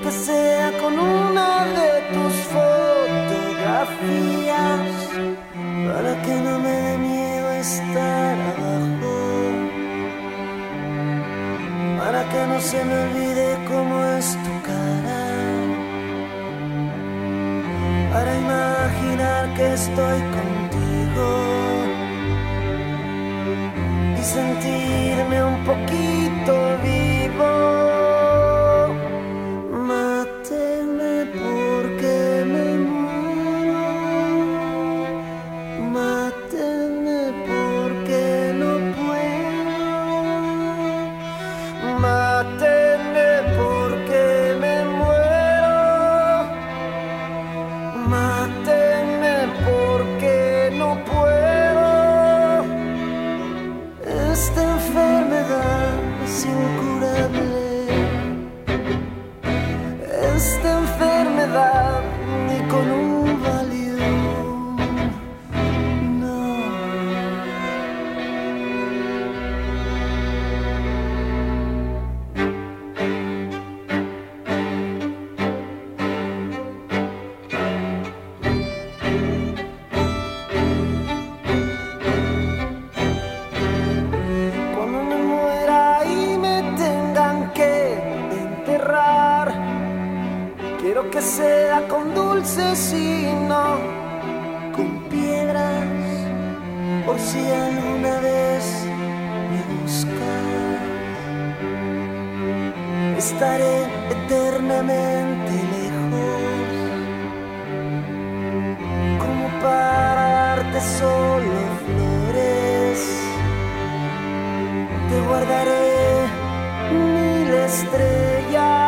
que sea con una de tus fotografías, para que no me dé miedo estar abajo, para que no se me olvide cómo es tu cara, para imaginar que estoy contigo y sentirme un poquito vivo. Máteme porque me muero, máteme porque no puedo, máteme porque me muero, máteme porque no puedo. Esta enfermedad es incurable, esta enfermedad ni con un Valium, no. Cuando me muera y me tengan que enterrar, quiero que sea con dulces y no con piedras, por si alguna vez me buscas. Estaré eternamente lejos, como para darte solo flores. Te guardaré 1000 estrellas